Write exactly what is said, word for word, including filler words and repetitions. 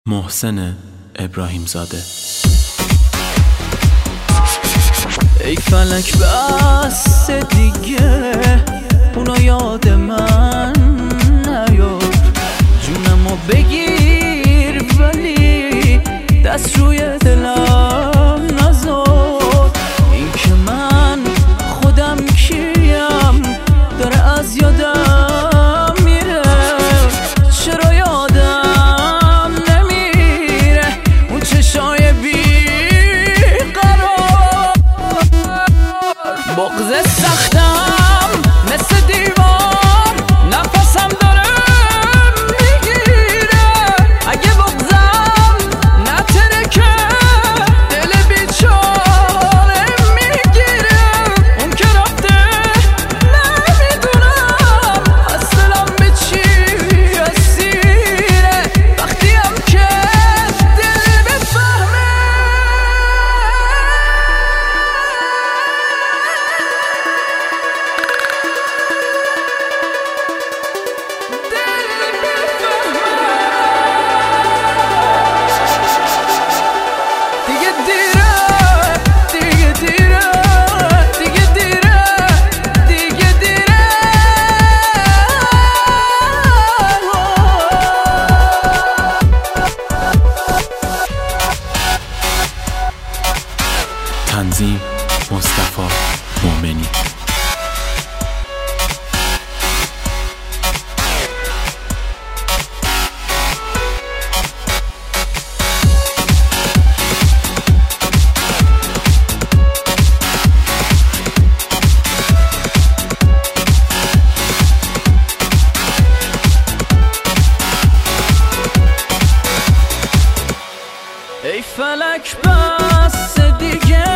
محسن ابراهیم زاده. ای فلک بس دیگه اونو یاد من نیار، جونمو بگیر ولی دست روی دلم نذار. این که من خودم کیم داره از یادم میره، چرا یادم نمیره اون چشای بی قرار. بغض سختم مثل دیوار نفسم داره میگیره، اگه بغضم نترکه دل بیچاره میگیره. اون که رفته نمیدونم از دلم به چی اسیره، وقتی هم که دل بفهمه دیگه دیره، دیگه دیره، دیگه دیره، دیگه دیره. تنظیم مصطفی مومنی. ای فلک بس دیگه